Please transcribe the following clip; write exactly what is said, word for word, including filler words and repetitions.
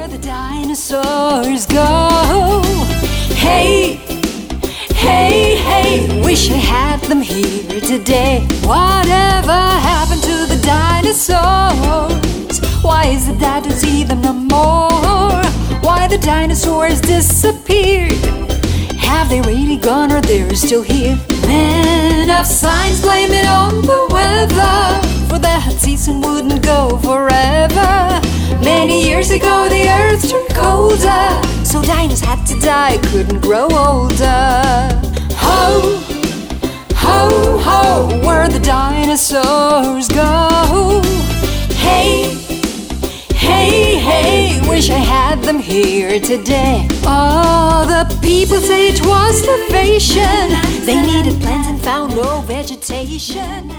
where the dinosaurs go. Hey, hey, hey, wish I had them here today. Whatever happened to the dinosaurs? Why is it that I don't see them no more? Why the dinosaurs disappeared? Have they really gone or they're still here? Men of science blame it on the weather, for the hot season wouldn't go forever. Many years ago the earth turned colder, so dinos had to die, couldn't grow older. Ho, ho, ho, where the dinosaurs go. Hey, hey, hey, wish I had them here today. Oh, the people say it was starvation. They needed plants and found no vegetation.